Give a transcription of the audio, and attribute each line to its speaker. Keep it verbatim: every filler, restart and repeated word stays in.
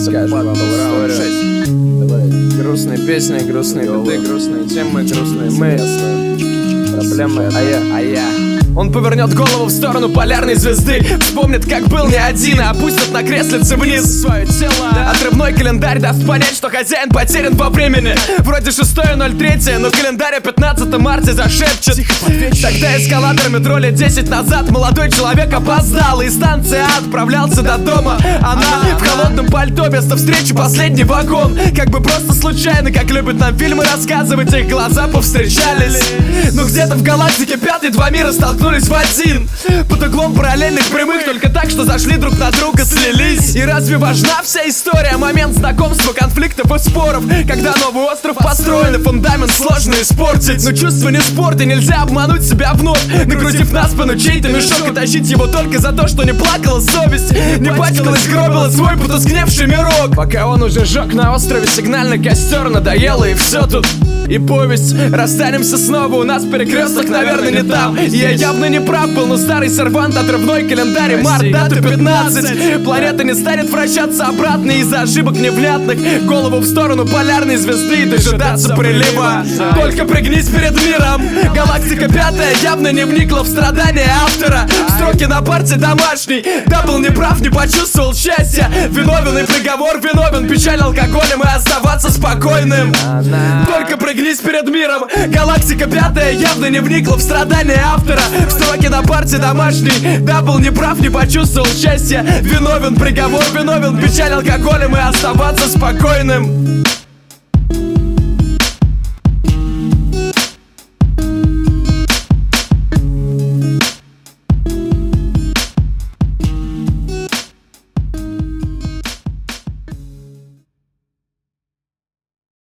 Speaker 1: Расскажем вам историю. Давай. Грустные песни, грустные биты, грустные темы, грустные мы. Проблемы, а я, а я. Он повернет голову в сторону полярной звезды, вспомнит, как был не один, и опустит на креслице вниз свое тело. Отрывной календарь даст понять, что хозяин потерян во времени. Вроде шестое ноль третье, но календарь о пятнадцатом марте зашепчет. Тогда эскалатор метро лет десять назад молодой человек опоздал, и станция отправлялся до дома. Она в холодном пальто, вместо встречи последний вагон. Как бы просто случайно, как любят нам фильмы рассказывать, их глаза повстречались. Но где-то в галактике пятый два мира столкнулись в один, под углом параллельных прямых, только так, что зашли друг на друга, слились. И разве важна вся история? Момент знакомства, конфликтов и споров, когда новый остров построен и фундамент сложно испортить. Но чувство не спорт, и нельзя обмануть себя вновь, накрутив на спину чей-то мешок и тащить его только за то, что не плакала совесть, не пачкалась, гробила свой потускневший мирок. Пока он уже жег на острове сигнальный костер, надоело и все тут. И повесть, расстанемся снова, у нас перекресток, наверное, не там. Я явно не прав был, но старый сервант, отрывной календарь, март, дату пятнадцать. Планета не станет вращаться обратно из-за ошибок невнятных. Голову в сторону полярной звезды и дожидаться прилива. Только пригнись перед миром. Галактика пятая явно не вникла в страдания автора. Строки на парте домашней. Да, был неправ, не почувствовал счастья. Виновен и приговор виновен. Печаль алкоголем и оставаться спокойным. Только пригнись перед миром. Галактика пятая явно не вникла в страдания автора. Строки на парте домашней. Да, был неправ, не почувствовал счастья. Виновен, приговор виновен. Печаль алкоголем и оставаться спокойным.